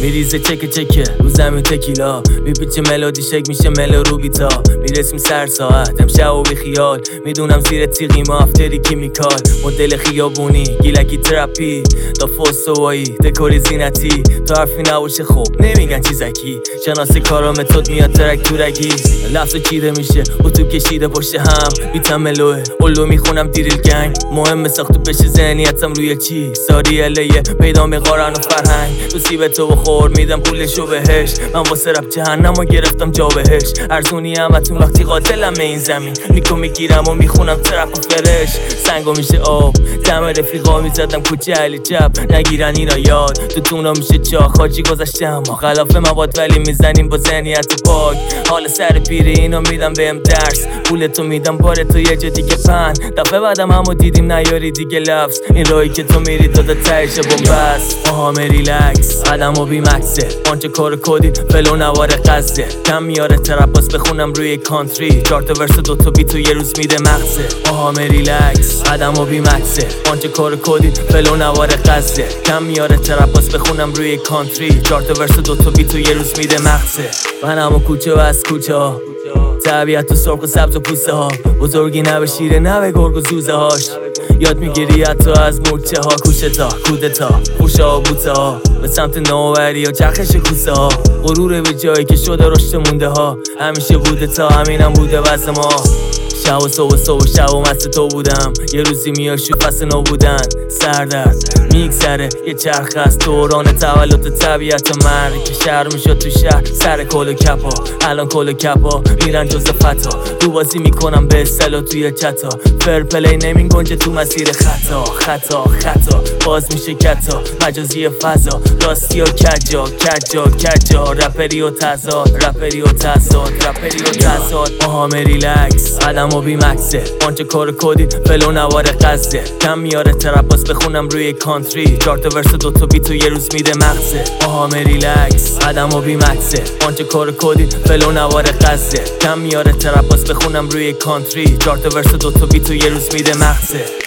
میریزه چکه چکه رو زمین تکیلا، میپیچه ملودی شک میشه ملو روبیتا، میرسیم سر ساعت امشب و بی خیال، میدونم زیر تیغی ما افتری کیمیکال، مدل خیابونی گیلکی تراپی دا فوسوایی دکوری زینتی، تا حرفی نباشه خب نمیگن چیزکی، شناسی کارا متد میاد ترک تورگی، لفظ چیده میشه اتوب کشیده پشت هم، بیتم ملوه اولو میخونم دیریل گنگ، مهم ساختو بشه ذهنیتم روی چی ساری الیه پیدا میقارن و فرهنگ، تو سیب تو بخور میدم پولشو بهش، من واسه رب جهنمو گرفتم جا بهش، ارزونی همتون وقتی قاتلم این زمین، میکو میگیرم و میخونم ترپ و فرش، سنگو میشه آب دم رفیقا میزدم کوچه علی جب، نگیرن اینا یاد تو تونا میشه چاق، حاجی گذاشتم ما خلاف مواد ولی میزنیم با ذهنیت پاک، حال سر پیری اینو میدم بهم درس، پولتو میدم بار تو یه جا دیگه پن، دفعه بعدم همو دیدیم نیاری دیگه لفظ، این راهی که تو میری دادا تهش بومبست، آهامه ریلکس قدم و بی مکسه، آنچه کار کدی فلو نوار قصده، کم میاره ترپاس بخونم روی کانتری، 4 تا ورس 2 تا بیت تو یه روز میده مغزه، آهامه ریلکس قدم و بی مکسه، آنچه کار کدی فلو نوار قصده، کم میاره ترپاس بخونم روی کانتری، 4 تا ورس 2 تا بیت تو یه روز میده مغزه، من همو کوچه و از کوچه ها، طبیعت و سرخ و سبز و پوسته ها، بزرگی نه به شیره نه به گرگ و زوزه هاش، یاد میگیری حتی از مورچه ها، کوشتا کودتا خوشا و بوته ها، به سمت نوآوری و چرخش کوسه ها، غرور به جایی که شده رشد مونده ها، همیشه بوده تا همینم بوده واسه ما، شب و صبح شب و مست تو بودم، یه روزی میاشی فصل نو بودن، سردرد میگذره یه چرخ از دوران تولد طبیعت مرگ، که شهر میشد تو شهر سر کل و کپا، الان کل و کپا میرن جز فتا، رو بازی میکنم به اصطلاح توی چتا، فرپلی نمی گنجه تو مسیر خطا باز میشه کتا، مجازی فضا راستی و کجا رپری و تضاد آهامه ریلکس قدم و بی مکسه، آنچه کار کدی فلو نوار قصده، کم میاره ترپاس بخونم روی کانتری، 4 تا ورس 2 تا بیت تو یه روز میده مغزه، آهامه ریلکس قدم و بی مکسه، آنچه کار کدی فلو نوار قصده، کم میاره ترپاس بخونم روی کانتری، 4 تا ورس 2 تا بیت تو یه روز میده مغزه.